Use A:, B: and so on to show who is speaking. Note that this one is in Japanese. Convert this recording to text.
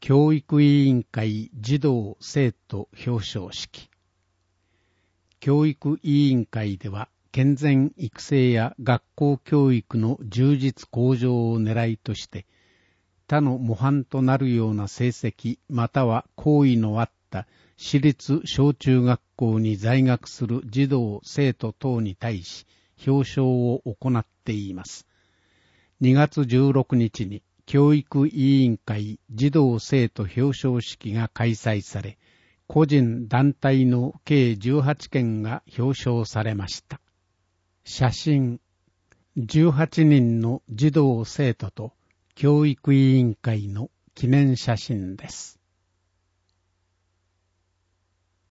A: 教育委員会児童生徒表彰式。教育委員会では、健全育成や学校教育の充実向上を狙いとして、他の模範となるような成績または行為のあった私立小中学校に在学する児童生徒等に対し表彰を行っています。2月16日に教育委員会児童生徒表彰式が開催され、個人団体の計18件が表彰されました。写真、18人の児童生徒と教育委員会の記念写真です。